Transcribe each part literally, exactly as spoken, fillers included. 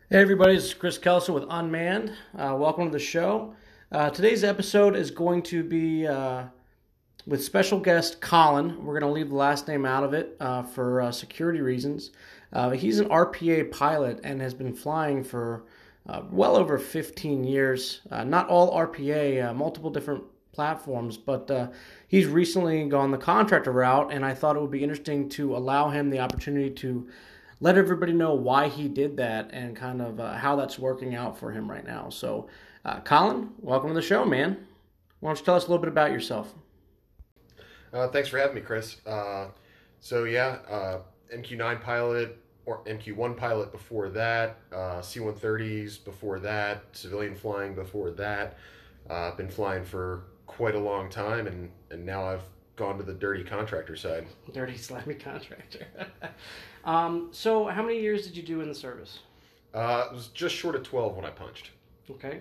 Hey everybody, it's Chris Kelso with Unmanned. Uh, welcome to the show. Uh, today's episode is going to be uh, with special guest Colin. We're going to leave the last name out of it uh, for uh, security reasons. Uh, he's an R P A pilot and has been flying for uh, well over fifteen years. Uh, not all R P A, uh, multiple different platforms, but uh, he's recently gone the contractor route, and I thought it would be interesting to allow him the opportunity to let everybody know why he did that and kind of uh, how that's working out for him right now. So, uh, Colin, welcome to the show, man. Why don't you tell us a little bit about yourself? Uh, thanks for having me, Chris. Uh, so yeah, uh, M Q nine pilot or M Q one pilot before that, uh, C one thirties before that, civilian flying before that. Uh, I've been flying for quite a long time, and, and now I've gone to the dirty contractor side. Dirty, slimy contractor. um, so, how many years did you do in the service? Uh, it was just short of twelve when I punched. Okay.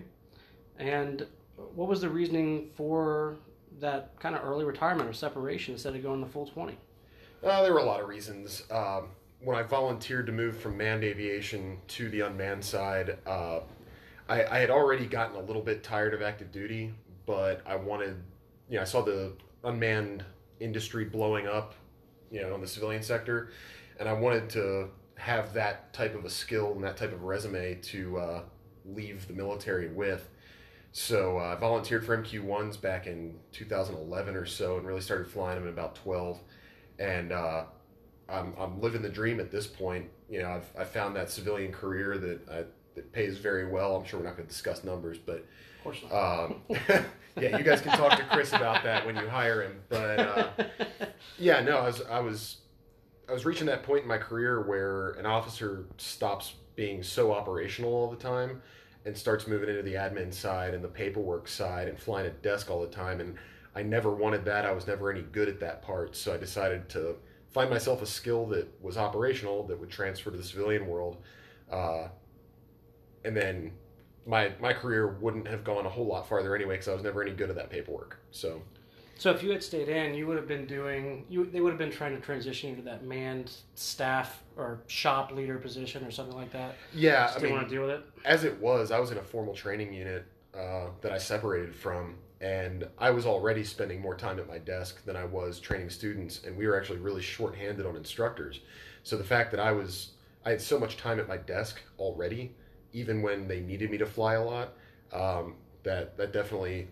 And what was the reasoning for that kind of early retirement or separation instead of going the full twenty? Uh, there were a lot of reasons. Um, when I volunteered to move from manned aviation to the unmanned side, uh, I, I had already gotten a little bit tired of active duty, but I wanted, you know, I saw the unmanned industry blowing up, you know, on the civilian sector, and I wanted to have that type of a skill and that type of resume to uh, leave the military with. So uh, I volunteered for M Q ones back in two thousand eleven or so, and really started flying them in about twelve. And uh, I'm I'm living the dream at this point. You know, I've I found that civilian career that I, that pays very well. I'm sure we're not going to discuss numbers, but Of course not. um, yeah, you guys can talk to Chris about that when you hire him. But uh, yeah, no, I was I was I was reaching that point in my career where an officer stops being so operational all the time and starts moving into the admin side and the paperwork side and flying a desk all the time. And I never wanted that. I was never any good at that part. So I decided to find myself a skill that was operational that would transfer to the civilian world. Uh, and then my my career wouldn't have gone a whole lot farther anyway because I was never any good at that paperwork. So So if you had stayed in, you would have been doing you. They would have been trying to transition you to that manned staff or shop leader position or something like that. yeah, Just I didn't mean, want to deal with it. as it was, I was in a formal training unit uh, that I separated from, and I was already spending more time at my desk than I was training students, and we were actually really short-handed on instructors. So the fact that I was, I had so much time at my desk already, even when they needed me to fly a lot, um, that that definitely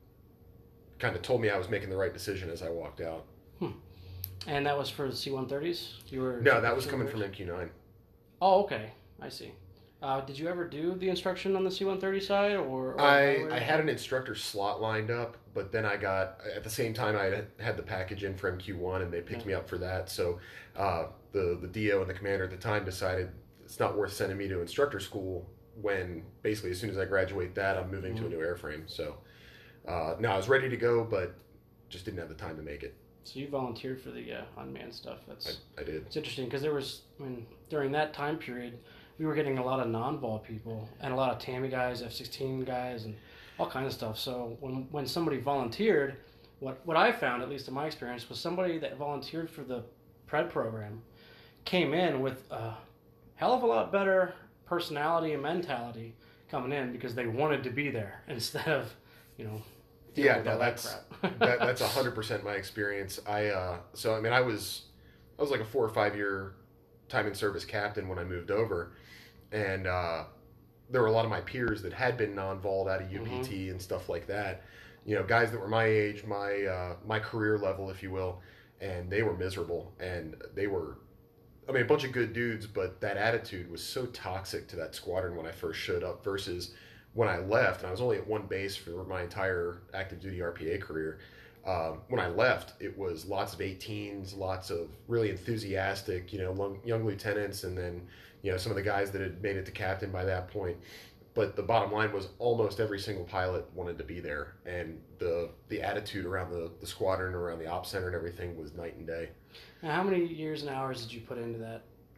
kind of told me I was making the right decision as I walked out. Hmm. And that was for the C one thirties. You were No, that was coming from M Q nine. Oh, okay. I see. Uh, did you ever do the instruction on the C one thirty side, or, or I, I had an instructor slot lined up, but then I got, at the same time, I had the package in for M Q one and they picked Yeah. me up for that. So uh, the, the D O and the commander at the time decided it's not worth sending me to instructor school when basically as soon as I graduate that, I'm moving Mhm. to a new airframe. So uh, no, I was ready to go, but just didn't have the time to make it. So you volunteered for the uh, unmanned stuff. That's I, I did. it's interesting because there was, I mean, during that time period, we were getting a lot of non-vol people and a lot of Tammy guys, F sixteen guys, and all kinds of stuff. So when when somebody volunteered, what what I found, at least in my experience, was somebody that volunteered for the Pred program came in with a hell of a lot better personality and mentality coming in because they wanted to be there instead of, you know, dealing Yeah, with no, all that that's crap. that, that's a hundred percent my experience. I uh, so I mean, I was I was like a four or five year time in service captain when I moved over, and uh, there were a lot of my peers that had been non-volled out of U P T and stuff like that. You know, guys that were my age, my uh, my career level, if you will, and they were miserable, and they were. I mean, a bunch of good dudes, but that attitude was so toxic to that squadron when I first showed up versus when I left, and I was only at one base for my entire active duty R P A career. Um, when I left, it was lots of eighteens, lots of really enthusiastic, you know, young lieutenants, and then, you know, some of the guys that had made it to captain by that point. But the bottom line was almost every single pilot wanted to be there, and the the attitude around the, the squadron, around the ops center and everything was night and day. Now, how many years and hours did you put into that,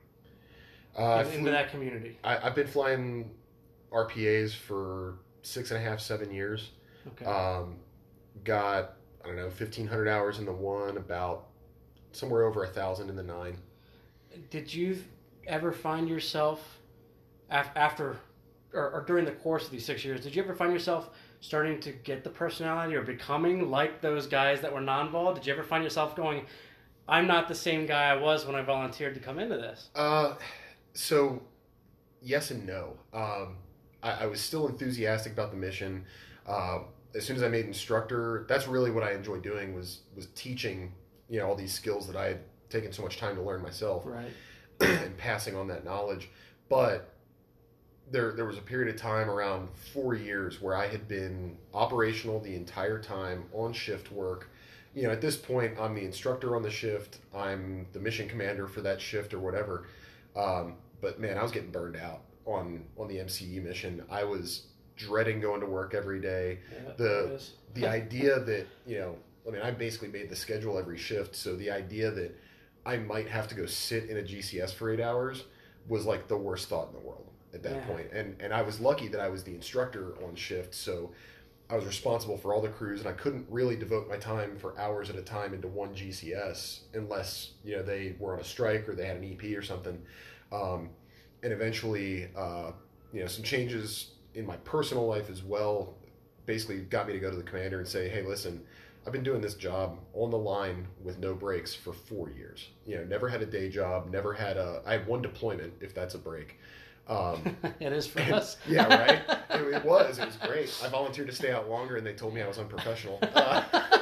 Uh, in, into that community? I, I've been flying R P As for six and a half, seven years. Okay. Um, got, I don't know, fifteen hundred hours in the one, about somewhere over a thousand in the nine. Did you ever find yourself af- after or, or during the course of these six years, did you ever find yourself starting to get the personality or becoming like those guys that were non-vol? Did you ever find yourself going, I'm not the same guy I was when I volunteered to come into this? Uh, so yes and no. Um, I, I was still enthusiastic about the mission. Uh, as soon as I made instructor, that's really what I enjoyed doing was was teaching, you know, all these skills that I had taken so much time to learn myself, right, and passing on that knowledge. But there there was a period of time around four years where I had been operational the entire time on shift work. You know, at this point, I'm the instructor on the shift. I'm the mission commander for that shift or whatever. Um, but man, I was getting burned out on on the M C E mission. I was dreading going to work every day. yeah, The the idea that, you know, I mean, I basically made the schedule every shift. So the idea that I might have to go sit in a G C S for eight hours was like the worst thought in the world at that yeah. point. And and I was lucky that I was the instructor on shift. So I was responsible for all the crews, and I couldn't really devote my time for hours at a time into one G C S unless, you know, they were on a strike or they had an E P or something. Um, and eventually, uh, you know, some changes in my personal life as well basically got me to go to the commander and say, hey, listen, I've been doing this job on the line with no breaks for four years. You know, never had a day job, never had a, I had one deployment, if that's a break. Um, it is for and, us. Yeah, right? It, it was. It was great. I volunteered to stay out longer, and they told me I was unprofessional. Uh,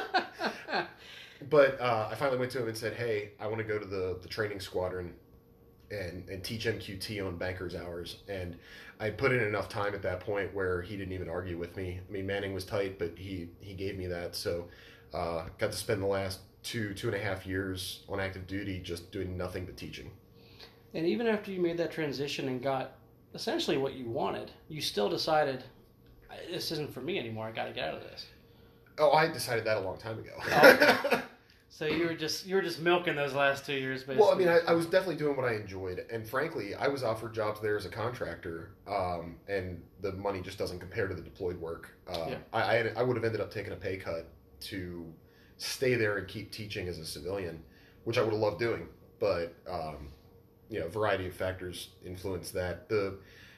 but uh, I finally went to him and said, hey, I want to go to the, the training squadron and, and teach M Q T on bankers hours. And I put in enough time at that point where he didn't even argue with me. I mean, Manning was tight, but he, he gave me that. So uh, got to spend the last two, two and a half years on active duty just doing nothing but teaching. And even after you made that transition and got essentially what you wanted, you still decided, this isn't for me anymore. I got to get out of this. Oh, I decided that a long time ago. Oh, okay. So you were just you were just milking those last two years, basically. Well, I mean, I, I was definitely doing what I enjoyed, and frankly, I was offered jobs there as a contractor, um, and the money just doesn't compare to the deployed work. Uh, yeah. I I, had, I would have ended up taking a pay cut to stay there and keep teaching as a civilian, which I would have loved doing, but um, you know, a variety of factors influenced that. The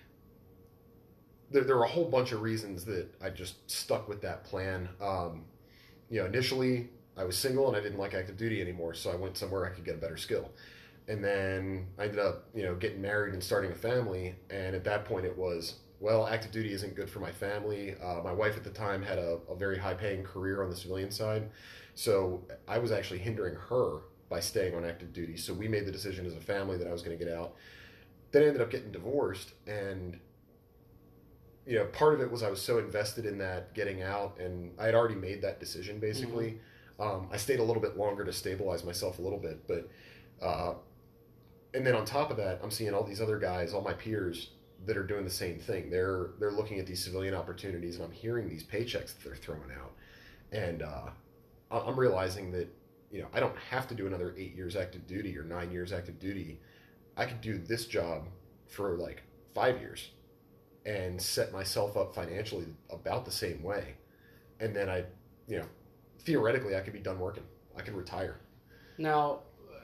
there, there were a whole bunch of reasons that I just stuck with that plan. Um, you know, initially I was single and I didn't like active duty anymore, so I went somewhere I could get a better skill. And then I ended up, you know, getting married and starting a family. And at that point it was, well, active duty isn't good for my family. Uh, my wife at the time had a, a very high paying career on the civilian side. So I was actually hindering her by staying on active duty. So we made the decision as a family that I was going to get out. Then I ended up getting divorced, and you know, part of it was I was so invested in that getting out, and I had already made that decision basically. Mm-hmm. Um, I stayed a little bit longer to stabilize myself a little bit, but uh, and then on top of that, I'm seeing all these other guys, all my peers that are doing the same thing. They're they're looking at these civilian opportunities, and I'm hearing these paychecks that they're throwing out, and uh, I'm realizing that, you know, I don't have to do another eight years active duty or nine years active duty. I could do this job for like five years and set myself up financially about the same way. And then I, you know, theoretically I could be done working. I could retire. Now,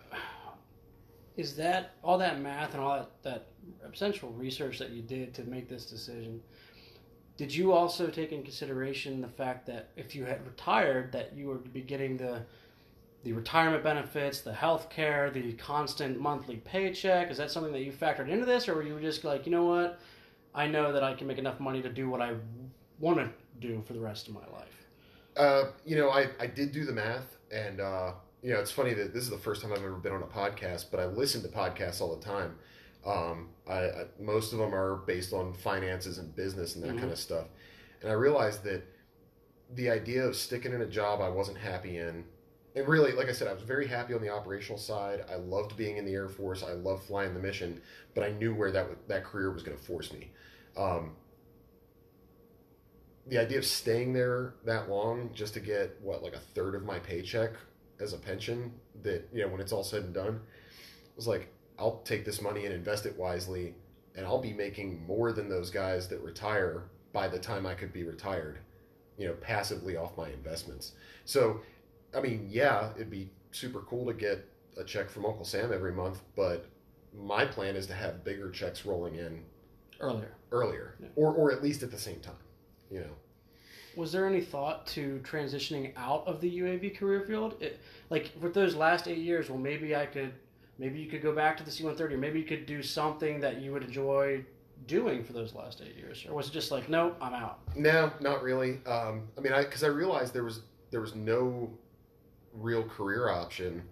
is that all that math and all that, that essential research that you did to make this decision, did you also take in consideration the fact that if you had retired, that you would be getting the the retirement benefits, the health care, the constant monthly paycheck? Is that something that you factored into this, or were you just like, you know what, I know that I can make enough money to do what I want to do for the rest of my life? Uh, you know, I, I did do the math, and, uh, you know, it's funny that this is the first time I've ever been on a podcast, but I listen to podcasts all the time. Um, I, I, most of them are based on finances and business and that mm-hmm. kind of stuff. And I realized that the idea of sticking in a job I wasn't happy in, and really, like I said, I was very happy on the operational side. I loved being in the Air Force. I loved flying the mission, but I knew where that that career was going to force me. Um, the idea of staying there that long just to get, what, like a third of my paycheck as a pension, that, you know, when it's all said and done, was like, I'll take this money and invest it wisely, and I'll be making more than those guys that retire by the time I could be retired, you know, passively off my investments. So, I mean, yeah, it'd be super cool to get a check from Uncle Sam every month, but my plan is to have bigger checks rolling in Earlier. Earlier. Yeah. Or, or at least at the same time, you know. Was there any thought to transitioning out of the U A V career field? It, like, for those last eight years, well, maybe I could, maybe you could go back to the C one thirty, or maybe you could do something that you would enjoy doing for those last eight years? Or was it just like, no, I'm out? No, not really. Um, I mean, I because I realized there was there was no real career option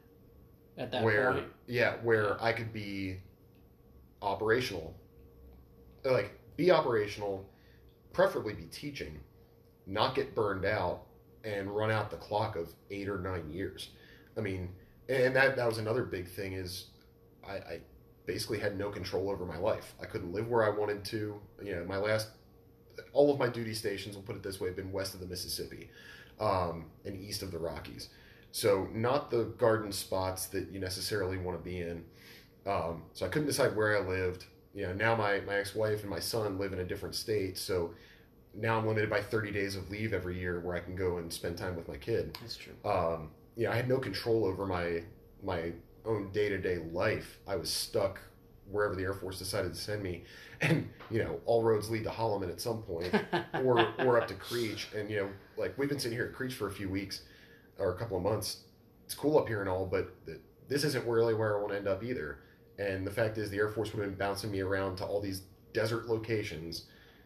At that where, point? yeah, where I could be operational, like be operational, preferably be teaching, not get burned out, and run out the clock of eight or nine years. I mean, and that that was another big thing is I, I basically had no control over my life. I couldn't live where I wanted to. You know, my last, all of my duty stations, we'll put it this way, have been west of the Mississippi um, and east of the Rockies. So not the garden spots that you necessarily want to be in. Um, so I couldn't decide where I lived. You know, now my, my ex-wife and my son live in a different state. So now I'm limited by thirty days of leave every year where I can go and spend time with my kid. That's true. Um, you know, I had no control over my my own day-to-day life. I was stuck wherever the Air Force decided to send me, and you know, all roads lead to Holloman at some point, or or up to Creech. And you know, like we've been sitting here at Creech for a few weeks or a couple of months. It's cool up here and all, but this isn't really where I want to end up either. And the fact is, the Air Force would have been bouncing me around to all these desert locations,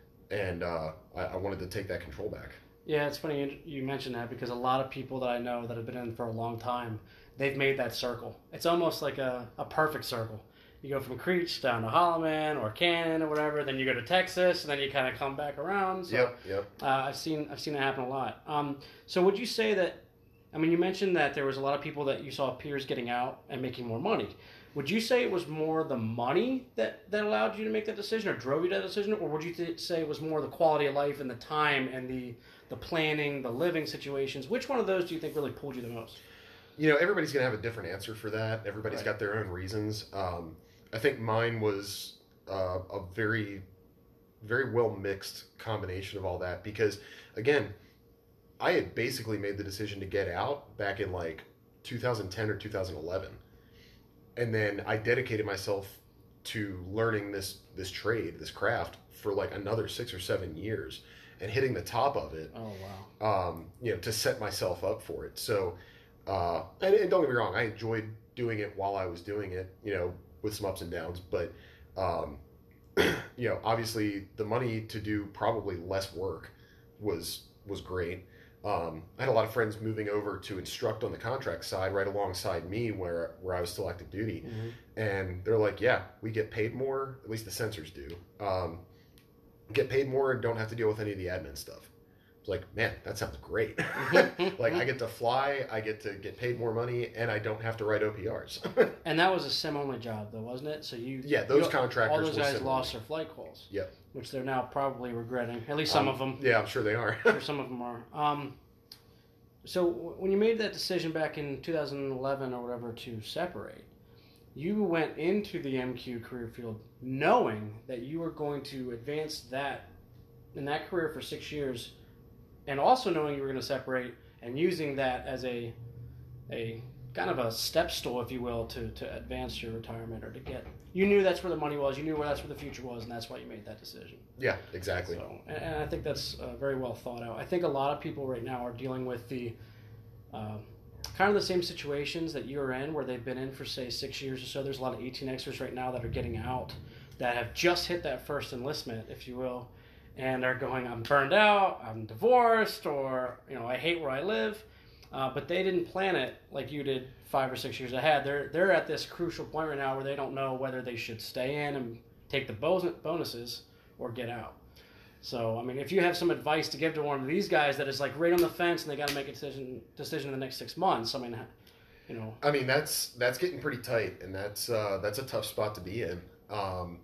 and uh, I, I wanted to take that control back. Yeah, it's funny you mentioned that because a lot of people that I know that have been in for a long time, they've made that circle. It's almost like a, a perfect circle. You go from Creech down to Holloman or Cannon or whatever, then you go to Texas, and then you kind of come back around. So, yep, yep. Uh, I've seen I've seen that happen a lot. Um, so would you say that? I mean, you mentioned that there was a lot of people that you saw peers getting out and making more money. Would you say it was more the money that, that allowed you to make that decision or drove you to that decision? Or would you th- say it was more the quality of life and the time and the, the planning, the living situations? Which one of those do you think really pulled you the most? You know, everybody's going to have a different answer for that. Everybody's Right. got their own reasons. Um, I think mine was uh, a very, very well mixed combination of all that because, again, I had basically made the decision to get out back in like two thousand ten or two thousand eleven. And then I dedicated myself to learning this this trade, this craft, for like another six or seven years, and hitting the top of it. Oh wow! Um, you know, to set myself up for it. So, uh, and, and don't get me wrong, I enjoyed doing it while I was doing it. You know, with some ups and downs, but um, you know, obviously the money to do probably less work was was great. Um, I had a lot of friends moving over to instruct on the contract side right alongside me where where I was still active duty. Mm-hmm. And they're like, yeah, we get paid more, at least the sensors do. Um, get paid more and don't have to deal with any of the admin stuff. It's like, man, that sounds great. Like I get to fly, I get to get paid more money, and I don't have to write O P Rs. And that was a sim-only job though, wasn't it? So you Yeah, those you, contractors all those were guys sim-only. lost their flight calls. Yep. Which they're now probably regretting. At least some um, of them. Yeah, I'm sure they are. Sure, some of them are. Um, so w- when you made that decision back in two thousand eleven or whatever to separate, you went into the M Q career field knowing that you were going to advance that in that career for six years, and also knowing you were going to separate and using that as a a kind of a step stool, if you will, to, to advance your retirement or to get. You knew that's where the money was. You knew where that's where the future was, and that's why you made that decision. Yeah, exactly. So, and, and I think that's uh, very well thought out. I think a lot of people right now are dealing with the uh, kind of the same situations that you're in, where they've been in for say six years or so. There's a lot of eighteen Xers right now that are getting out, that have just hit that first enlistment, if you will, and are going, I'm burned out, I'm divorced, or you know, I hate where I live. Uh, but they didn't plan it like you did five or six years ahead. They're they're at this crucial point right now where they don't know whether they should stay in and take the bonuses or get out. So, I mean, if you have some advice to give to one of these guys that is like right on the fence and they got to make a decision decision in the next six months, I mean, you know. I mean, that's that's getting pretty tight, and that's uh, that's a tough spot to be in. Um,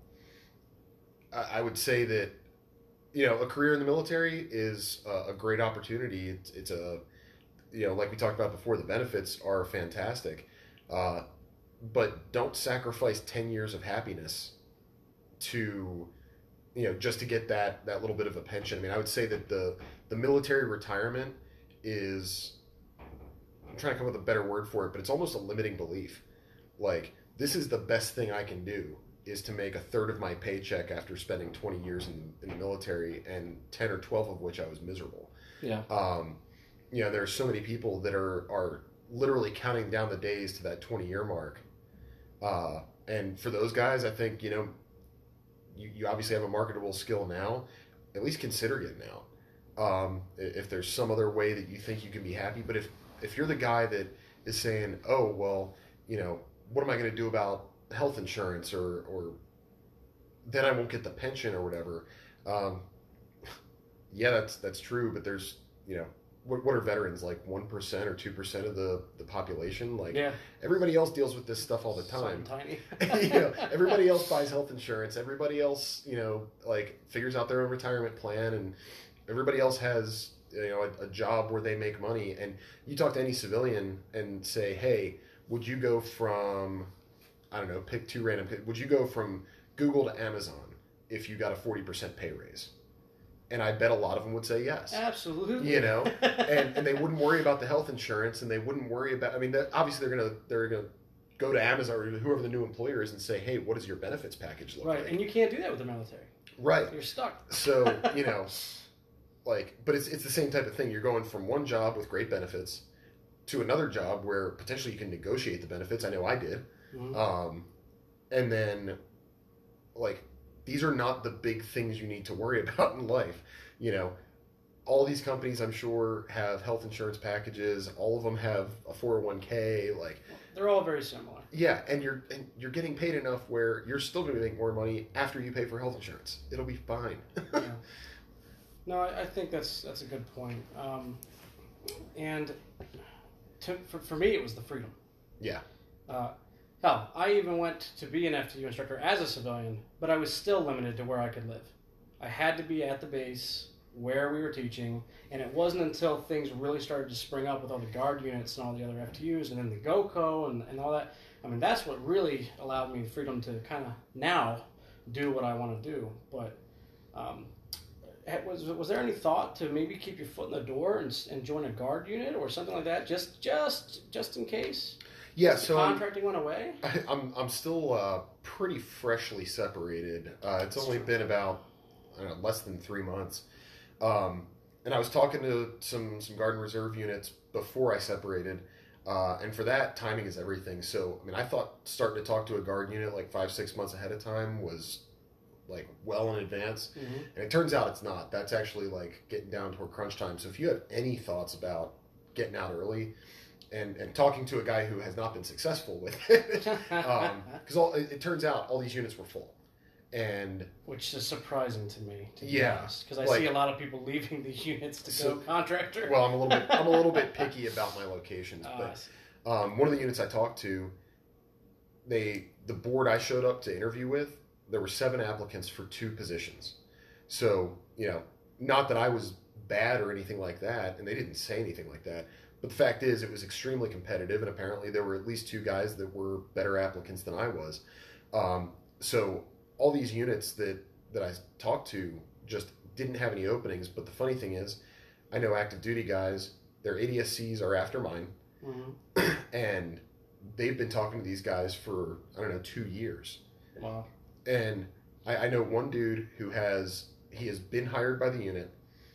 I, I would say that, you know, a career in the military is a, a great opportunity. It's, it's a You know, like we talked about before, the benefits are fantastic. Uh, but don't sacrifice ten years of happiness to, you know, just to get that, that little bit of a pension. I mean, I would say that the, the military retirement is, I'm trying to come up with a better word for it, but it's almost a limiting belief. Like, this is the best thing I can do is to make a third of my paycheck after spending twenty years in, in the military, and ten or twelve of which I was miserable. Yeah. Um, you know, there are so many people that are, are literally counting down the days to that twenty year mark. Uh, and for those guys, I think, you know, you, you obviously have a marketable skill now. At least consider it now. Um, if there's some other way that you think you can be happy, but if, if you're the guy that is saying, oh, well, you know, what am I going to do about health insurance, or, or then I won't get the pension or whatever. Um, yeah, that's, that's true. But there's, you know, what, what are veterans, like one percent or two percent of the, the population? Like, yeah. Everybody else deals with this stuff all the time. So tiny. You know, everybody else buys health insurance. Everybody else, you know, like figures out their own retirement plan, and everybody else has, you know, a, a job where they make money. And you talk to any civilian and say, hey, would you go from, I don't know, pick two random, would you go from Google to Amazon if you got a forty percent pay raise? And I bet a lot of them would say yes. Absolutely. You know, and, and they wouldn't worry about the health insurance, and they wouldn't worry about, I mean, obviously they're going to, they're going to go to Amazon or whoever the new employer is and say, hey, what does your benefits package look right. like? And you can't do that with the military. Right. You're stuck. So, you know, like, but it's, it's the same type of thing. You're going from one job with great benefits to another job where potentially you can negotiate the benefits. I know I did. Mm-hmm. Um, and then, like, these are not the big things you need to worry about in life. You know, all these companies, I'm sure, have health insurance packages. All of them have a four oh one k. Like, they're all very similar. Yeah, and you're and you're getting paid enough where you're still going to make more money after you pay for health insurance. It'll be fine. Yeah. No, I, I think that's that's a good point. Um, and to, for for me, it was the freedom. Yeah. Uh, hell, I even went to be an F T U instructor as a civilian, but I was still limited to where I could live. I had to be at the base where we were teaching, and it wasn't until things really started to spring up with all the guard units and all the other F T Us and then the GoCo and, and all that. I mean, that's what really allowed me the freedom to kind of now do what I want to do. But um, was was there any thought to maybe keep your foot in the door and, and join a guard unit or something like that, just just just in case? Yeah, Just so the contracting went away. I, I'm I'm still uh, pretty freshly separated. Uh, it's That's only true. been about I don't know, less than three months. Um, and I was talking to some, some Guard and Reserve units before I separated. Uh, and for that, timing is everything. So, I mean, I thought starting to talk to a Guard unit like five, six months ahead of time was like well in advance. Mm-hmm. And it turns out it's not. That's actually like getting down toward crunch time. So if you have any thoughts about getting out early and, and talking to a guy who has not been successful with it, because um, it, it turns out all these units were full. And which is surprising to me, to be Yeah, honest, because I like- see a lot of people leaving these units to So- go contractor. well, I'm a little bit I'm a little bit picky about my locations, Uh, but um, one of the units I talked to, they the board I showed up to interview with, there were seven applicants for two positions. So, you know, not that I was bad or anything like that, and they didn't say anything like that. But the fact is, it was extremely competitive, and apparently there were at least two guys that were better applicants than I was. Um, so all these units that, that I talked to just didn't have any openings. But the funny thing is, I know active duty guys, their A D S Cs are after mine, mm-hmm. and they've been talking to these guys for, I don't know, two years. Wow. And I, I know one dude who has, he has been hired by the unit,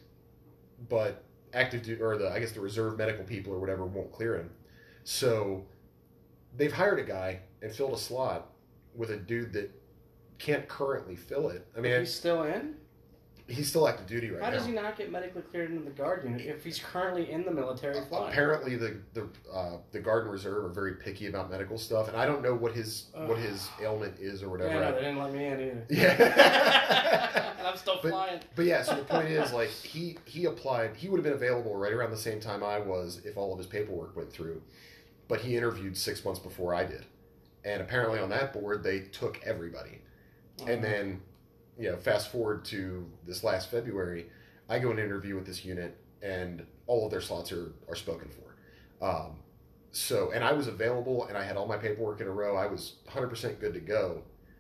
but active duty, or the, I guess the reserve medical people or whatever won't clear him. So they've hired a guy and filled a slot with a dude that can't currently fill it. I mean, He's still in? he's still active duty right How now. does he not get medically cleared into the guard unit if he's currently in the military flying? Apparently, the the uh, the Guard and Reserve are very picky about medical stuff, and I don't know what his Ugh. what his ailment is or whatever. Yeah, no, I- they didn't let me in either. Yeah. And I'm still But- flying. But yeah, so the point is, like, he he applied. He would have been available right around the same time I was if all of his paperwork went through. But he interviewed six months before I did, and apparently on that board they took everybody. And then, you know, fast forward to this last February, I go and interview with this unit, and all of their slots are, are spoken for. Um, so, and I was available, and I had all my paperwork in a row. I was one hundred percent good to go.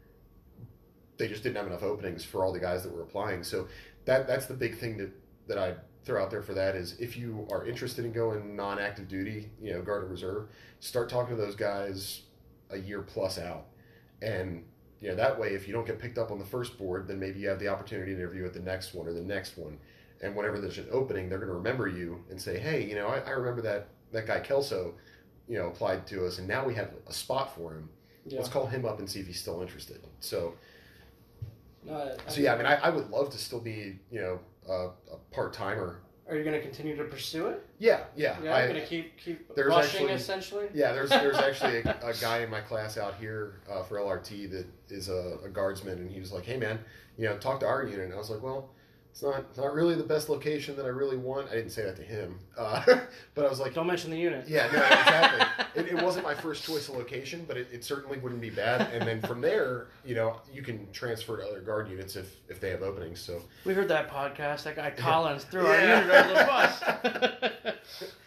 They just didn't have enough openings for all the guys that were applying. So that that's the big thing that, that I throw out there for that is if you are interested in going non-active duty, you know, Guard and Reserve, start talking to those guys a year plus out. And you know, that way, if you don't get picked up on the first board, then maybe you have the opportunity to interview at the next one or the next one. And whenever there's an opening, they're going to remember you and say, hey, you know, I, I remember that, that guy Kelso, you know, applied to us, and now we have a spot for him. Yeah. Let's call him up and see if he's still interested. So, no, I, so yeah, I mean, I, I would love to still be, you know, a, a part-timer. Are you going to continue to pursue it? Yeah, yeah. Yeah, I'm going to keep keep there's rushing, actually, essentially? Yeah, there's there's actually a, a guy in my class out here uh, for L R T that is a, a guardsman, and he was like, hey, man, you know, talk to our unit. And I was like, well, it's not it's not really the best location that I really want. I didn't say that to him, uh, but I was like... Don't mention the unit. Yeah, no, exactly. it, it wasn't my first choice of location, but it, it certainly wouldn't be bad. And then from there, you know, you can transfer to other guard units if, if they have openings. So we heard that podcast. That guy Collins threw our unit under the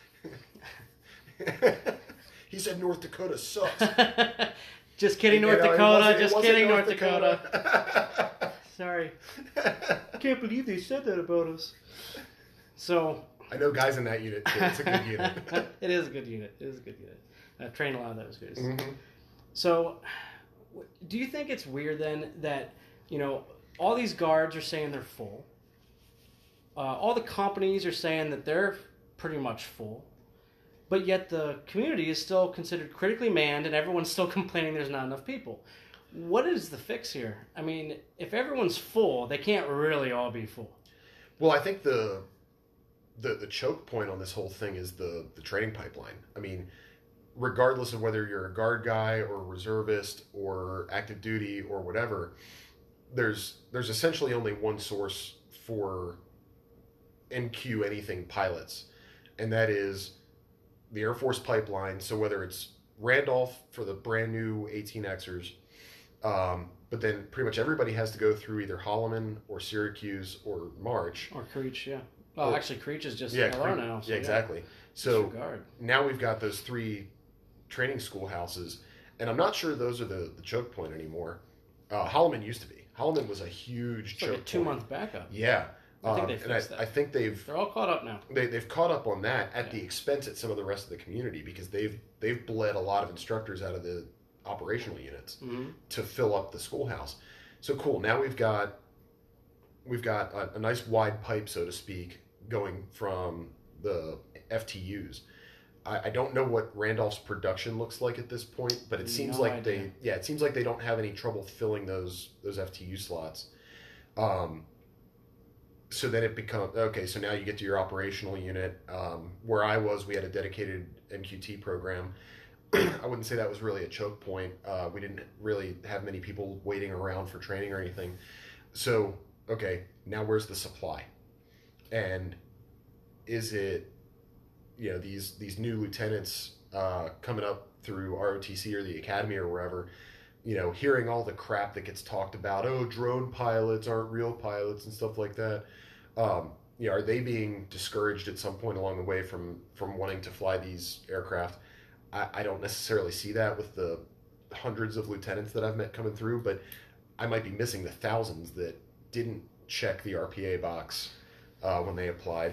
bus. He said North Dakota sucks. Just kidding, North you know, Dakota. Just kidding, North, North Dakota. Dakota. Sorry. I can't believe they said that about us. So... I know guys in that unit, too. It's a good unit. It is a good unit. It is a good unit. I've trained a lot of those guys. Mm-hmm. So, do you think it's weird, then, that, you know, all these guards are saying they're full. Uh, all the companies are saying that they're pretty much full. But yet the community is still considered critically manned, and everyone's still complaining there's not enough people. What is the fix here? I mean, if everyone's full, they can't really all be full. Well, I think the the the choke point on this whole thing is the the training pipeline. I mean, regardless of whether you're a guard guy or a reservist or active duty or whatever, there's there's essentially only one source for N Q anything pilots, and that is the Air Force pipeline. So whether it's Randolph for the brand new eighteen Xers, um, but then pretty much everybody has to go through either Holloman or Syracuse or March. Or Creech, yeah. Well, or, actually, Creech is just yeah, L R now. So yeah, exactly. Yeah. So guard. Now we've got those three training schoolhouses, and I'm not sure those are the, the choke point anymore. Uh, Holloman used to be. Holloman was a huge it's choke like a two-month backup. Yeah. I think um, they and fixed I, that. I think they've they're all caught up now. They they've caught up on that at yeah. the expense at some of the rest of the community, because they've they've bled a lot of instructors out of the operational units mm-hmm. to fill up the schoolhouse. So cool. Now we've got we've got a, a nice wide pipe, so to speak, going from the F T Us. I, I don't know what Randolph's production looks like at this point, but it seems no like idea. they yeah it seems like they don't have any trouble filling those those F T U slots. Um, So then it becomes, okay, so now you get to your operational unit. Um, where I was, we had a dedicated M Q T program. I wouldn't say that was really a choke point. Uh, we didn't really have many people waiting around for training or anything. So, okay, now where's the supply? And is it, you know, these, these new lieutenants uh, coming up through R O T C or the academy or wherever, you know, hearing all the crap that gets talked about, oh, drone pilots aren't real pilots and stuff like that. Um, you know, are they being discouraged at some point along the way from, from wanting to fly these aircraft? I, I don't necessarily see that with the hundreds of lieutenants that I've met coming through, but I might be missing the thousands that didn't check the R P A box uh, when they applied.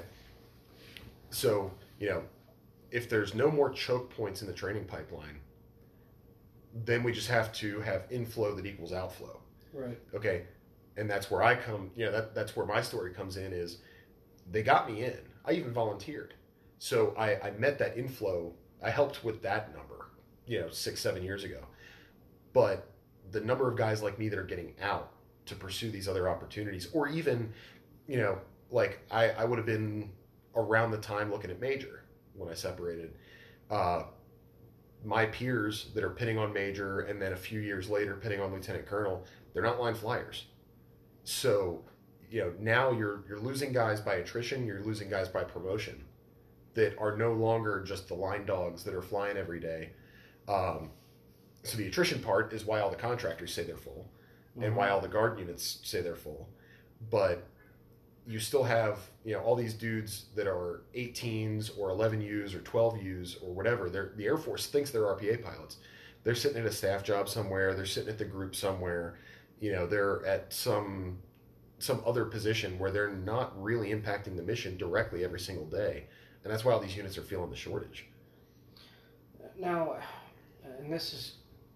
So, you know, if there's no more choke points in the training pipeline, then we just have to have inflow that equals outflow. Right. Okay. And that's where I come, you know, that, that's where my story comes in is they got me in. I even volunteered. So I, I met that inflow. I helped with that number, you know, six, seven years ago. But the number of guys like me that are getting out to pursue these other opportunities, or even, you know, like I, I would have been around the time looking at major when I separated. Uh, my peers that are pinning on major and then a few years later pinning on lieutenant colonel, they're not line flyers. So, you know, now you're you're losing guys by attrition, you're losing guys by promotion that are no longer just the line dogs that are flying every day. Um, so the attrition part is why all the contractors say they're full, mm-hmm. and why all the guard units say they're full. But you still have, you know, all these dudes that are eighteens or eleven U's or twelve U's or whatever. They're, the Air Force thinks they're R P A pilots. They're sitting at a staff job somewhere. They're sitting at the group somewhere. You know, they're at some some other position where they're not really impacting the mission directly every single day. And that's why all these units are feeling the shortage. Now, and this is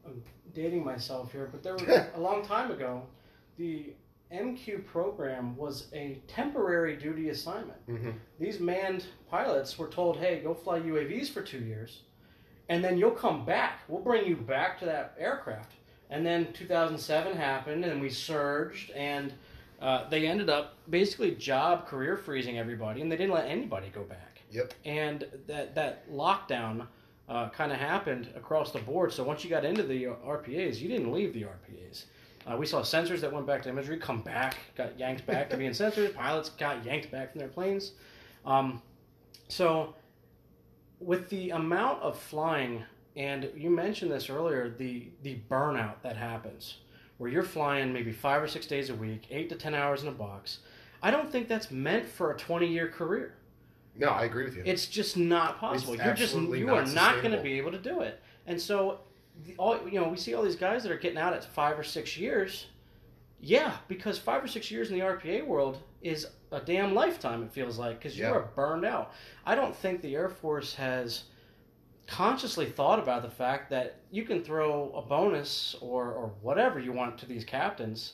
I'm dating myself here, but there was a long time ago, the M Q program was a temporary duty assignment. Mm-hmm. These manned pilots were told, hey, go fly U A Vs for two years, and then you'll come back. We'll bring you back to that aircraft. And then two thousand seven happened, and we surged, and uh, they ended up basically job career freezing everybody, and they didn't let anybody go back. Yep. And that, that lockdown uh, kind of happened across the board. So once you got into the R P As, you didn't leave the R P As. Uh, we saw sensors that went back to imagery come back, got yanked back to being sensors. Pilots got yanked back from their planes. Um, so with the amount of flying, and you mentioned this earlier, the, the burnout that happens, where you're flying maybe five or six days a week, eight to ten hours in a box, I don't think that's meant for a twenty-year career. No, I agree with you. It's just not possible. It's You're just absolutely you not are not going to sustainable. be able to do it. And so, the, all you know, we see all these guys that are getting out at five or six years. Yeah, because five or six years in the R P A world is a damn lifetime. It feels like because you Yeah. are burned out. I don't think the Air Force has consciously thought about the fact that you can throw a bonus or or whatever you want to these captains.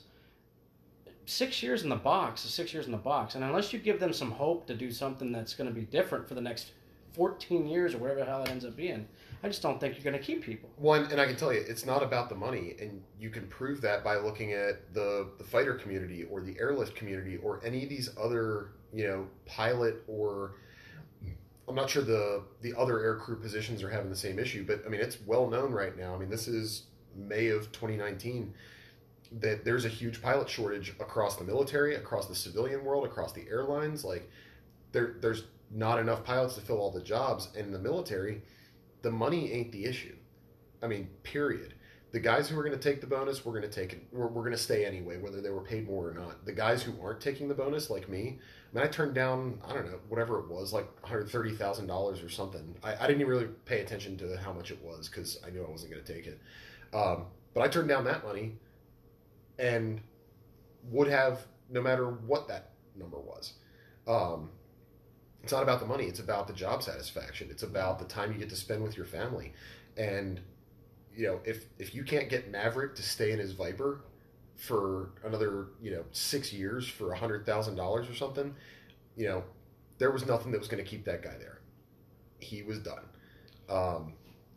Six years in the box is six years in the box. And unless you give them some hope to do something that's going to be different for the next fourteen years or whatever the hell it ends up being, I just don't think you're going to keep people. One, and I can tell you, it's not about the money, and you can prove that by looking at the, the fighter community or the airlift community or any of these other, you know, pilot or, I'm not sure the, the other aircrew positions are having the same issue, but I mean, it's well known right now. I mean, this is May of twenty nineteen. That there's a huge pilot shortage across the military, across the civilian world, across the airlines. Like, there, there's not enough pilots to fill all the jobs. And in the military, the money ain't the issue. I mean, period. The guys who are going to take the bonus, we're going to take it. We're, we're going to stay anyway, whether they were paid more or not. The guys who aren't taking the bonus, like me, I mean, I turned down, I don't know, whatever it was, like one hundred thirty thousand dollars or something. I, I didn't even really pay attention to how much it was because I knew I wasn't going to take it. Um, but I turned down that money and would have no matter what that number was. Um, it's not about the money. It's about the job satisfaction. It's about the time you get to spend with your family. And, you know, if, if you can't get Maverick to stay in his Viper for another, you know, six years for one hundred thousand dollars or something, you know, there was nothing that was going to keep that guy there. He was done. Um,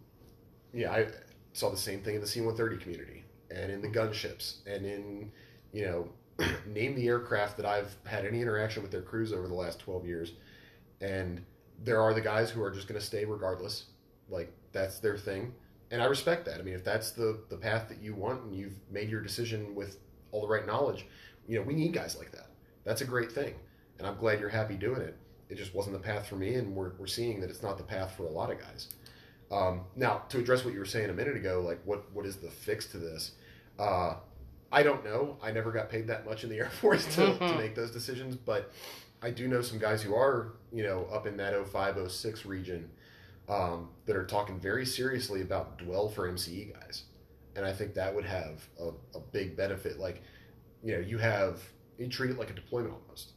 yeah, I saw the same thing in the C one thirty community. And in the gunships, and in, you know, name the aircraft that I've had any interaction with their crews over the last twelve years. And there are the guys who are just going to stay regardless. Like, that's their thing. And I respect that. I mean, if that's the, the path that you want and you've made your decision with all the right knowledge, you know, we need guys like that. That's a great thing. And I'm glad you're happy doing it. It just wasn't the path for me, and we're, we're seeing that it's not the path for a lot of guys. Um, now, to address what you were saying a minute ago, like what, what is the fix to this? Uh, I don't know. I never got paid that much in the Air Force to, to make those decisions, but I do know some guys who are, you know, up in that oh five, oh six region um, that are talking very seriously about dwell for M C E guys. And I think that would have a, a big benefit. Like, you know, you have, you treat it like a deployment almost.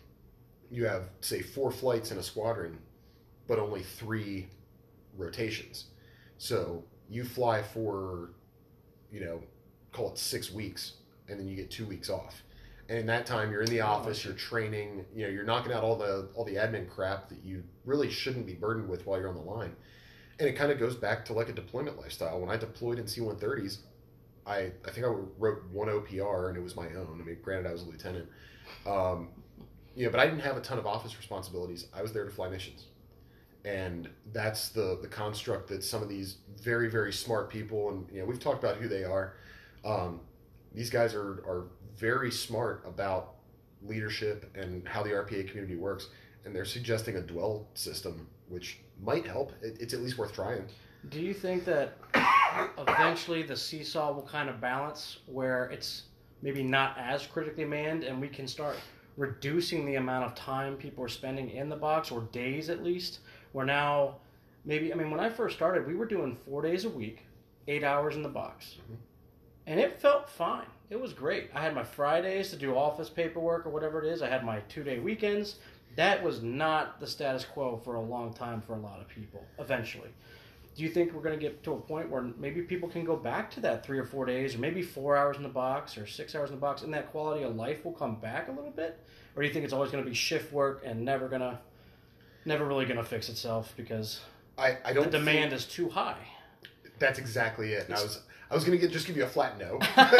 You have, say, four flights in a squadron, but only three rotations. So you fly for, you know, call it six weeks, and then you get two weeks off. And in that time, you're in the office, you're training, you know, you're knocking out all the all the admin crap that you really shouldn't be burdened with while you're on the line. And it kind of goes back to like a deployment lifestyle. When I deployed in C one thirties, I, I think I wrote one O P R, and it was my own. I mean, granted, I was a lieutenant. Um, you know, but I didn't have a ton of office responsibilities. I was there to fly missions. And that's the, the construct that some of these very, very smart people, and, you know, we've talked about who they are. Um, these guys are, are very smart about leadership and how the R P A community works, and they're suggesting a dwell system, which might help. It, it's at least worth trying. Do you think that eventually the seesaw will kind of balance where it's maybe not as critically manned and we can start reducing the amount of time people are spending in the box, or days at least, where now maybe, I mean, when I first started, we were doing four days a week, eight hours in the box. Mm-hmm. And it felt fine. It was great. I had my Fridays to do office paperwork or whatever it is. I had my two-day weekends. That was not the status quo for a long time for a lot of people, eventually. do you think we're going to get to a point where maybe people can go back to that three or four days, or maybe four hours in the box, or six hours in the box, and that quality of life will come back a little bit? Or do you think it's always going to be shift work and never gonna, never really going to fix itself because I, I don't the demand think... is too high? That's exactly it. I was I was gonna get, just give you a flat no.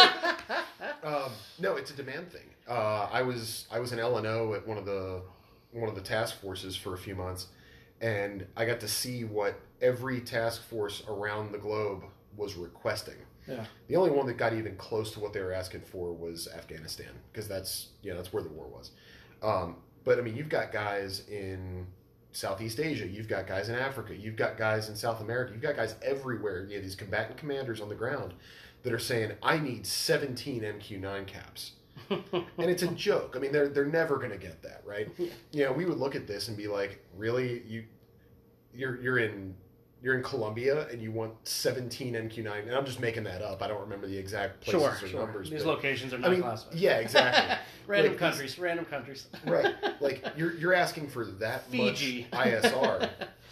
um, no, it's a demand thing. Uh, I was I was an L and O at one of the one of the task forces for a few months, and I got to see what every task force around the globe was requesting. Yeah. The only one that got even close to what they were asking for was Afghanistan, because that's yeah that's where the war was. Um, but I mean, you've got guys in Southeast Asia, you've got guys in Africa, you've got guys in South America, you've got guys everywhere, you know, these combatant commanders on the ground that are saying, I need seventeen M Q nine caps. And it's a joke. I mean, they're they're never going to get that, right? Yeah. You know, we would look at this and be like, really? You, you're you're in you're in Colombia and you want seventeen M Q nine? And I'm just making that up. I don't remember the exact places Sure, or sure. numbers. These but, locations are not I mean, classified. yeah, exactly. Random Like, countries, these, random countries. Right. Like, you're you're asking for that Fiji. much I S R.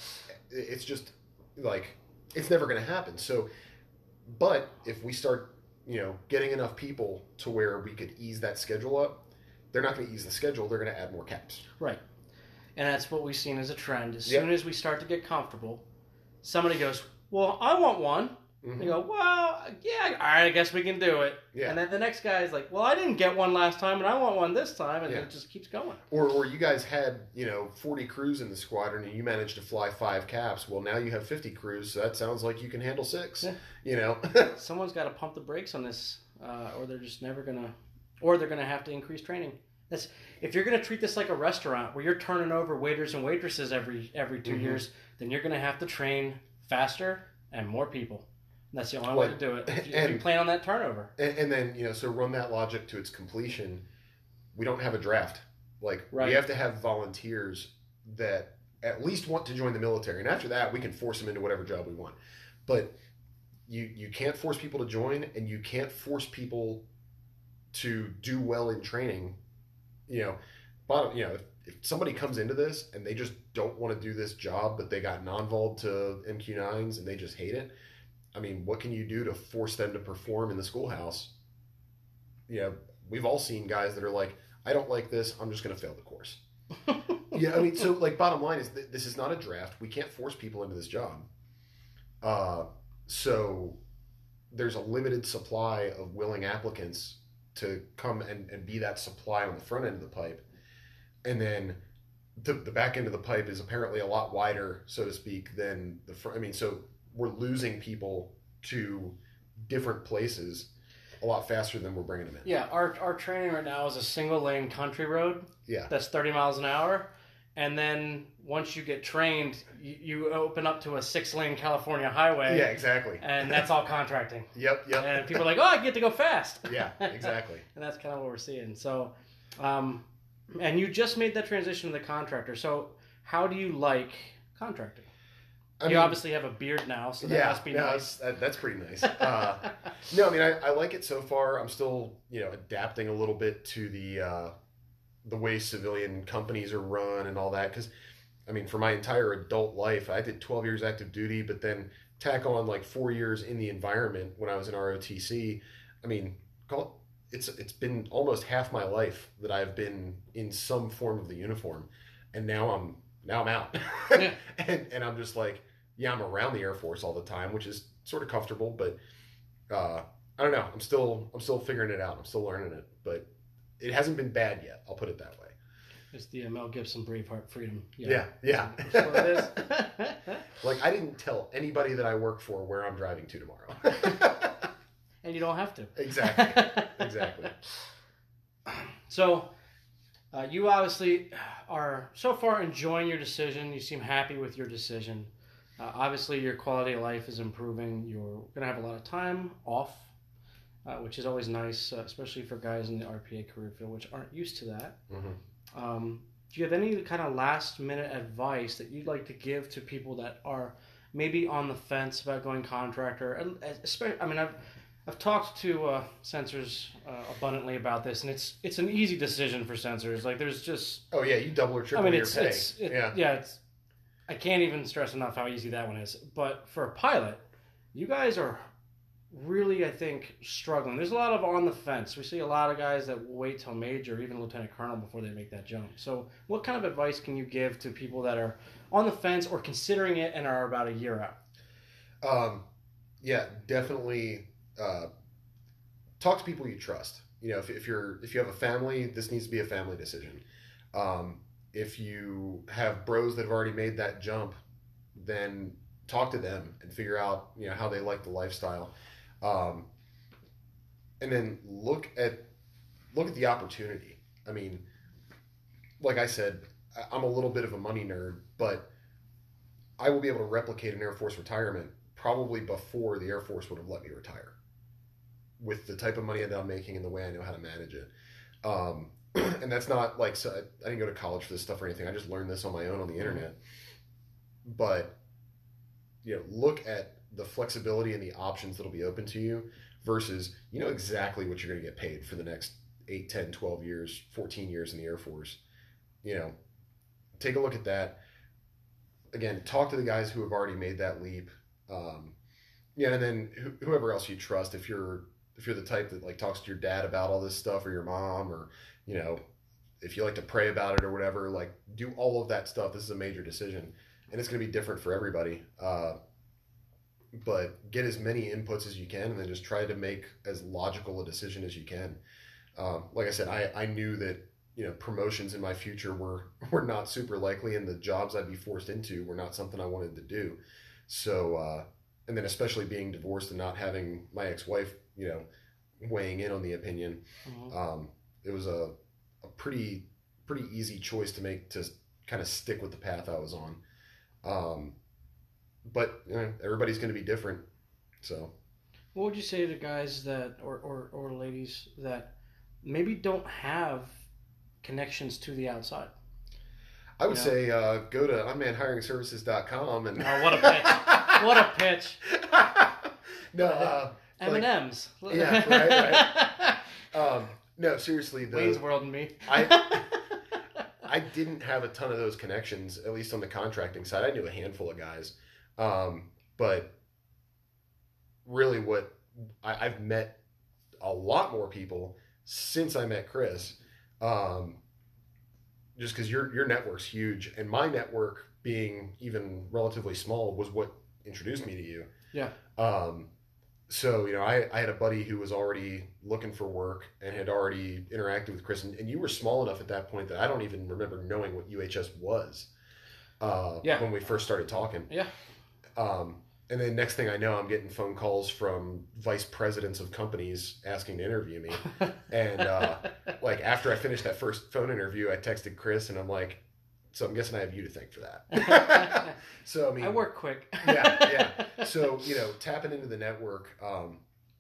It's just, like, it's never going to happen. So, but if we start, you know, getting enough people to where we could ease that schedule up, they're not going to ease the schedule. They're going to add more caps. Right. And that's what we've seen as a trend. As Yep. soon as we start to get comfortable, somebody goes, well, I want one. Mm-hmm. They go, well, yeah, all right, I guess we can do it. Yeah. And then the next guy is like, well, I didn't get one last time, and I want one this time, and Yeah. it just keeps going. Or, or you guys had, you know, forty crews in the squadron and you managed to fly five caps. Well, now you have fifty crews, so that sounds like you can handle six. Yeah. You know? Someone's got to pump the brakes on this, uh, or they're just never going to, or they're going to have to increase training. That's, if you're going to treat this like a restaurant where you're turning over waiters and waitresses every every two Mhm. years, then you're going to have to train faster and more people. And that's the only Well, way to do it. If you, and- if you plan on that turnover. And, and then, you know, so run that logic to its completion. We don't have a draft. Like, Right. we have to have volunteers that at least want to join the military. And after that, we can force them into whatever job we want. But you you can't force people to join, and you can't force people to do well in training. You know, bottom, you know, if, if somebody comes into this and they just don't want to do this job, but they got non-volled to M Q nines and they just hate it, I mean, what can you do to force them to perform in the schoolhouse? You know, we've all seen guys that are like, I don't like this, I'm just going to fail the course. Yeah, I mean, so, like, bottom line is th- this is not a draft. We can't force people into this job. Uh, so there's a limited supply of willing applicants to come and, and be that supply on the front end of the pipe. And then the, the back end of the pipe is apparently a lot wider, so to speak, than the front. I mean, so we're losing people to different places a lot faster than we're bringing them in. Yeah, our our training right now is a single lane country road. Yeah. That's thirty miles an hour. And then once you get trained, you, you open up to a six lane California highway. Yeah, exactly. And that's all contracting. Yep, yep. And people are like, oh, I get to go fast. Yeah, exactly. And that's kind of what we're seeing. So, um, and you just made that transition to the contractor. So how do you like contracting? I you mean, obviously have a beard now, so that yeah, must be no, nice. That, that's pretty nice. Uh, no, I mean, I, I like it so far. I'm still, you know, adapting a little bit to the uh, the way civilian companies are run and all that. Because, I mean, for my entire adult life, I did twelve years active duty, but then tack on like four years in the environment when I was in R O T C. I mean, call it, it's it's been almost half my life that I've been in some form of the uniform, and now I'm now I'm out, Yeah. and and I'm just like, yeah, I'm around the Air Force all the time, which is sort of comfortable, but uh, I don't know. I'm still I'm still figuring it out. I'm still learning it, but it hasn't been bad yet. I'll put it that way. It's the uh, Mel Gibson Braveheart freedom. Yeah, yeah. That's what it is. Like, I didn't tell anybody that I work for where I'm driving to tomorrow. And you don't have to. Exactly. Exactly. So, uh, you obviously are so far enjoying your decision. You seem happy with your decision. Uh, obviously, your quality of life is improving. You're going to have a lot of time off, uh, which is always nice, uh, especially for guys in the R P A career field, which aren't used to that. Mm-hmm. Um, do you have any kind of last minute advice that you'd like to give to people that are maybe on the fence about going contractor? And especially, I mean, I've I've talked to uh, sensors uh, abundantly about this, and it's it's an easy decision for sensors. Like, there's just Oh yeah, you double or I triple mean, your it's pay. it's it, yeah. yeah, it's I can't even stress enough how easy that one is. But for a pilot, you guys are really, I think, struggling. There's a lot of on the fence. We see a lot of guys that wait till major, even lieutenant colonel, before they make that jump. So what kind of advice can you give to people that are on the fence or considering it and are about a year out? Um, yeah, definitely uh, talk to people you trust. You know, if, if you're if you have a family, this needs to be a family decision. Um, if you have bros that have already made that jump, then talk to them and figure out, you know, how they like the lifestyle. Um, and then look at look at the opportunity. I mean, like I said, I'm a little bit of a money nerd, but I will be able to replicate an Air Force retirement probably before the Air Force would have let me retire, with the type of money that I'm making and the way I know how to manage it. Um, and that's not like, so I didn't go to college for this stuff or anything. I just learned this on my own on the internet. But, you know, look at the flexibility and the options that'll be open to you versus, you know, exactly what you're going to get paid for the next eight, ten, twelve years, fourteen years in the Air Force. You know, take a look at that. Again, talk to the guys who have already made that leap. Um, yeah, and then wh- whoever else you trust, if you're if you're the type that like talks to your dad about all this stuff, or your mom, or, you know, if you like to pray about it or whatever, like, do all of that stuff. This is a major decision, and it's going to be different for everybody. Uh, but get as many inputs as you can, and then just try to make as logical a decision as you can. Um, like I said, I, I knew that, you know, promotions in my future were, were not super likely, and the jobs I'd be forced into were not something I wanted to do. So, uh, and then especially being divorced and not having my ex-wife, you know, weighing in on the opinion, mm-hmm. um, it was a, a pretty, pretty easy choice to make, to kind of stick with the path I was on. Um, but you know, everybody's going to be different. So what would you say to guys that, or, or, or ladies that maybe don't have connections to the outside? I would you know? say uh, go to unmanned hiring services dot com and oh, what a pitch! What a pitch! no, uh, M and M's. Like, yeah, right, right. Um, no, seriously, the Wayne's World and me. I I didn't have a ton of those connections, at least on the contracting side. I knew a handful of guys, um, but really, what I, I've met a lot more people since I met Chris. Um, just because your your network's huge, and my network being even relatively small was what introduced me to you. Yeah. Um, so, you know, I, I had a buddy who was already looking for work and had already interacted with Chris, and, and you were small enough at that point that I don't even remember knowing what U H S was uh, yeah. when we first started talking. Yeah. Um, and then next thing I know, I'm getting phone calls from vice presidents of companies asking to interview me. And uh, like after I finished that first phone interview, I texted Chris and I'm like, so I'm guessing I have you to thank for that. So, I mean, I work quick. yeah. Yeah. So, you know, tapping into the network, um,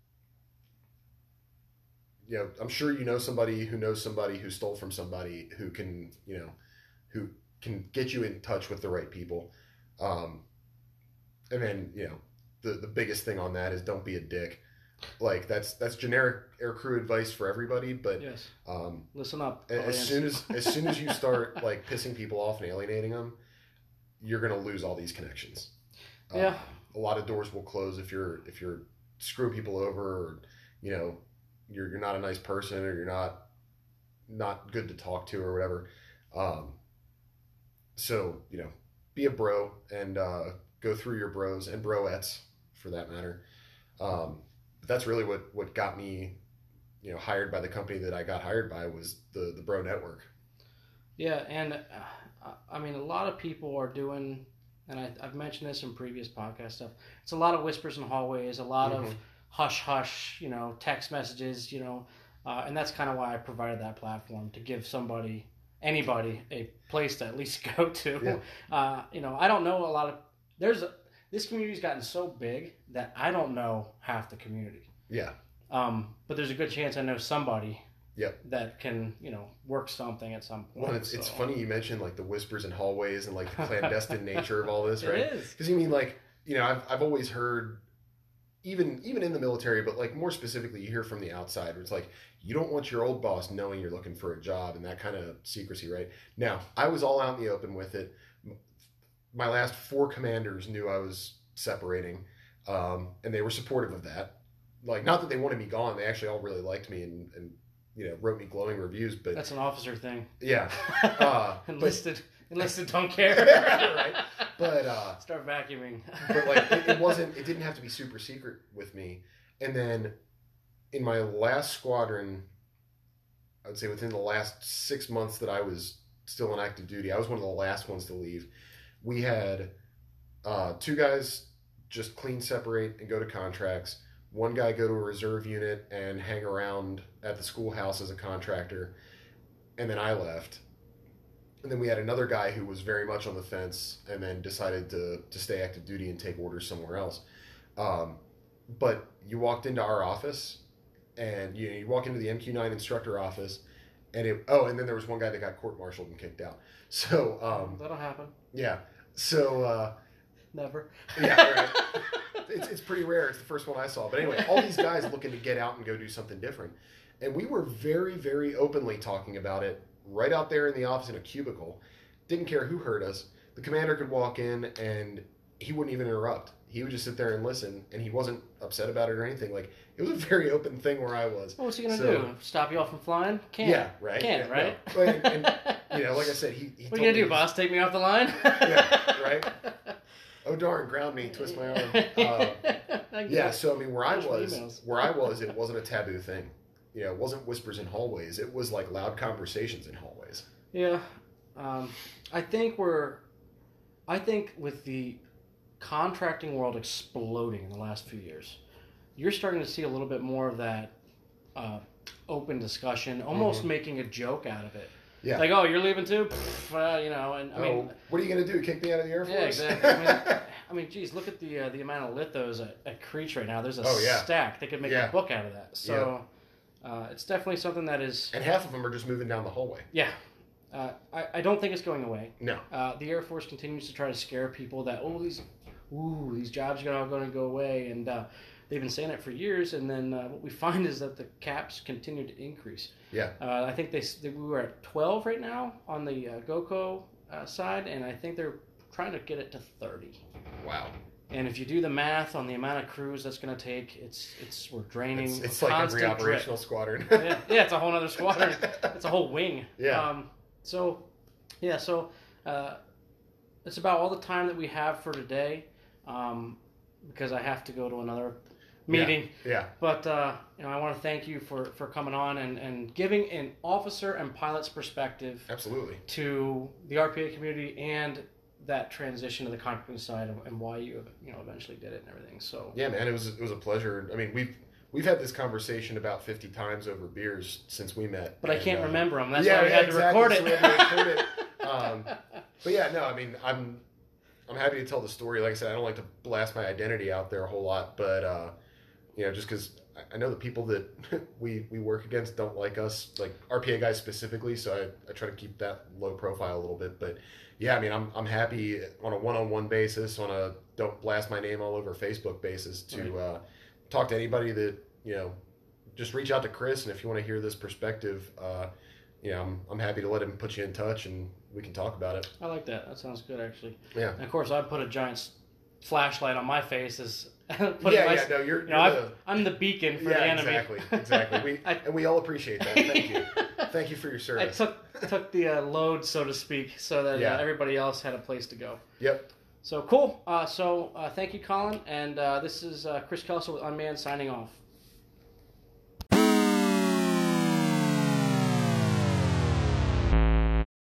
you know, I'm sure you know somebody who knows somebody who stole from somebody who can, you know, who can get you in touch with the right people. Um, And then, you know, the, the biggest thing on that is don't be a dick. Like that's that's generic aircrew advice for everybody, but yes. um, listen up. As audience. soon as as soon as you start like pissing people off and alienating them, you're gonna lose all these connections. Yeah, um, a lot of doors will close if you're if you're screwing people over, or you know, you're you're not a nice person, or you're not not good to talk to, or whatever. Um, so you know, be a bro and. Uh, Go through your bros and broettes, for that matter. Um, but that's really what, what got me, you know, hired by the company that I got hired by was the, the bro network. Yeah, and uh, I mean, a lot of people are doing, and I, I've mentioned this in previous podcast stuff. It's a lot of whispers in hallways, a lot mm-hmm. of hush hush, you know, text messages, you know, uh, and that's kind of why I provided that platform to give somebody, anybody, a place to at least go to. Yeah. Uh, you know, I don't know a lot of. There's a, this community's gotten so big that I don't know half the community. Yeah. Um, but there's a good chance I know somebody. Yep. That can, you know, work something at some point. Well, it's so. it's funny you mentioned like the whispers in hallways and like the clandestine nature of all this, right? It is. Because you mean like, you know, I've I've always heard, even even in the military, but like more specifically, you hear from the outside where it's like you don't want your old boss knowing you're looking for a job and that kind of secrecy, right? Now, I was all out in the open with it. my last four commanders knew I was separating, um, and they were supportive of that. Like, not that they wanted me gone. They actually all really liked me and, and you know, wrote me glowing reviews. But that's an officer thing. Yeah. Uh, enlisted, but, enlisted don't care. Right. But uh, start vacuuming. But like, it, it wasn't. It didn't have to be super secret with me. And then in my last squadron, I would say within the last six months that I was still on active duty, I was one of the last ones to leave. We had uh, two guys just clean separate and go to contracts. One guy go to a reserve unit and hang around at the schoolhouse as a contractor. And then I left. And then we had another guy who was very much on the fence and then decided to, to stay active duty and take orders somewhere else. Um, but you walked into our office and you, you walk into the M Q nine instructor office and it, oh, and then there was one guy that got court-martialed and kicked out. So, um, that'll happen. Yeah. So, uh, never. Yeah. Right. It's, it's pretty rare. It's the first one I saw. But anyway, all these guys looking to get out and go do something different. And we were very, very openly talking about it right out there in the office in a cubicle. Didn't care who heard us. The commander could walk in and he wouldn't even interrupt. He would just sit there and listen, and he wasn't upset about it or anything. Like, it was a very open thing where I was. Well, what's he going to so, do? Stop you off from flying? Can't. Yeah, right. Can't, yeah, right? No. and, and, you know, like I said, he, he what are you going to do, boss? Take me off the line? Yeah, right? Oh, darn, ground me, twist my arm. Uh, yeah, so, I mean, where I was, where I was, it wasn't a taboo thing. You know, it wasn't whispers in hallways. It was like loud conversations in hallways. Yeah. Um, I think we're, I think with the contracting world exploding in the last few years, you're starting to see a little bit more of that uh, open discussion, almost mm-hmm. making a joke out of it. Yeah. Like, oh, you're leaving too? Pff, uh, you know, and I oh, mean... What are you going to do, kick me out of the Air Force? Yeah, exactly. I mean, I mean, geez, look at the uh, the amount of lithos at, at Creech right now. There's a oh, yeah. stack. They could make yeah. a book out of that. So yeah. uh, it's definitely something that is... And half of them are just moving down the hallway. Yeah. Uh, I, I don't think it's going away. No. Uh, the Air Force continues to try to scare people that, oh, these ooh, these jobs are going to go away. And uh, they've been saying it for years. And then uh, what we find is that the caps continue to increase. Yeah. Uh, I think they, they we were at twelve right now on the uh, GoCo uh, side, and I think they're trying to get it to thirty. Wow. And if you do the math on the amount of crews that's going to take, it's it's we're draining. It's, it's like every operational drip. squadron. yeah, yeah, it's a whole other squadron. It's a whole wing. Yeah. Um, so, yeah, so uh, it's about all the time that we have for today, um, because I have to go to another meeting. Yeah. yeah. But uh, you know, I want to thank you for, for coming on and, and giving an officer and pilot's perspective. Absolutely. To the R P A community and that transition to the contracting side and, and why you you know eventually did it and everything. So yeah, man, it was it was a pleasure. I mean, we've we've had this conversation about fifty times over beers since we met. But and, I can't uh, remember them. That's yeah, why we yeah, had exactly. to record it. So we had to record it. Um, but yeah, no, I mean, I'm I'm happy to tell the story. Like I said, I don't like to blast my identity out there a whole lot, but uh, you know, just because I know the people that we we work against don't like us, like R P A guys specifically. So I, I try to keep that low profile a little bit, but. Yeah, I mean, I'm I'm happy on a one-on-one basis, on a don't blast my name all over Facebook basis to right. uh, talk to anybody that, you know, just reach out to Chris. And if you want to hear this perspective, uh, you know, I'm, I'm happy to let him put you in touch and we can talk about it. I like that. That sounds good, actually. Yeah. And of course, I put a giant flashlight on my face as yeah, my, yeah, no, you're, you you're know, the... I'm the beacon for yeah, the enemy. exactly, exactly. We, I, and we all appreciate that. Thank you. Thank you for your service. I took took the uh, load, so to speak, so that yeah. uh, everybody else had a place to go. Yep. So cool. Uh, so uh, thank you, Colin. And uh, this is uh, Chris Kelso with Unmanned signing off.